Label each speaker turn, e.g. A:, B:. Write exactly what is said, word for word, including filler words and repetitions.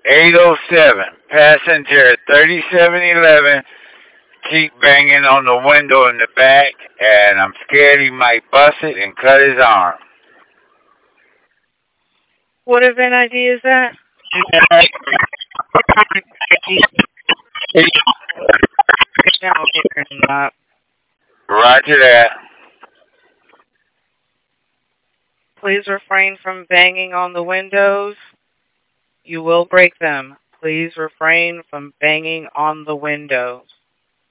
A: eight oh seven. Passenger thirty-seven eleven. Keep banging on the window in the back, and I'm scared he might bust it and cut his arm.
B: What event I D is that?
A: Roger that.
B: Please refrain from banging on the windows. You will break them. Please refrain from banging on the windows.